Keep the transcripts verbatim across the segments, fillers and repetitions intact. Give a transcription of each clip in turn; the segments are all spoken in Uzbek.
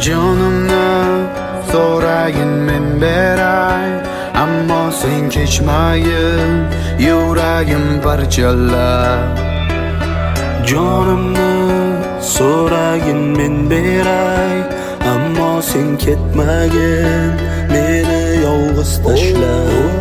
Jonimni so'ragin men beray, ammo sen kechmagin, yuragim parchalar. Jonimni so'ragin men beray, ammo sen ketmagin, meni yolg'iz tashla.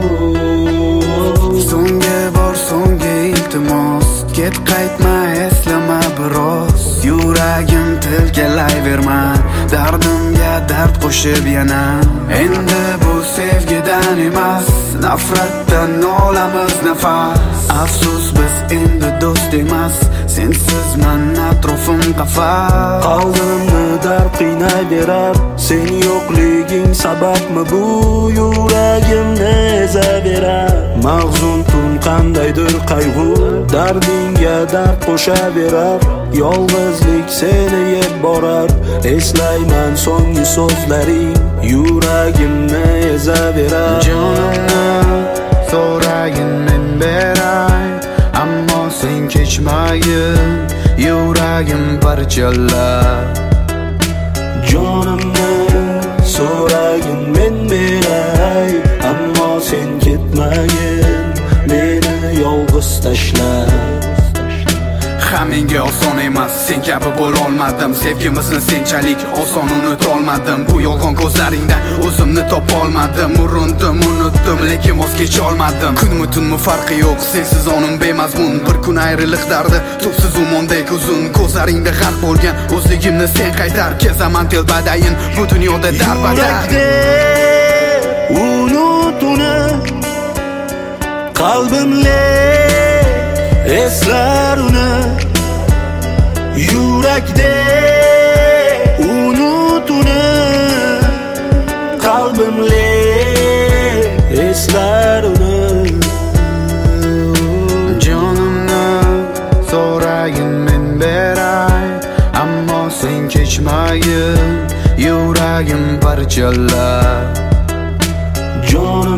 So'nggi bor so'nggi iltimos, ket qaytma, eslama biroz. Yuragim tilkalayverma, dardimga dard qo'shib yana. Endi bu sevgidan emas, nafratdan olamiz nafas. Afsus biz endi do'st emas, sensiz men atrofim qafas. Qalbimni dard qiynayverar, sen yo'qliging sababmi bu yuragimni ezaverar. Mag'zun tun qandaydir qayg'u, dardingga dard qo'shaverar. Yolg'izlik seni yeb borar, eslayman so'nggi so'zlaring, yuragimni ezaverar. Jonimni so'ragin men beray, ammo sen kechmagin, yuragim parchalar. Jonimni so'ragin men beray, ammo sen ketmagin, meni yolg'iz tashla. Menga oson emas, sen kabi bo'la olmadim. Sevgimizni senchalik oson unuta olmadim. Bu yolg'on ko'zlaringdan o'zimni topa olmadim. Urindim, unutdim, lekin voz kecha olmadim. Kunmi tunmi farqi yo'q, sensiz onim bemazmun. Bir kun ayriliq dardi, tubsiz umondek uzun. Ko'zlaringda g'arq bo'lgan o'zligimni sen qaytar. Kezaman telbadayin bu dunyoda darbadar. Unut uni, qalbimle eslar uni. Yurakda unut uni, qalbimle eslar uni. Jonimni so'ragin men beray, ammo sen kechmagin, yuragim parchalar. Jonim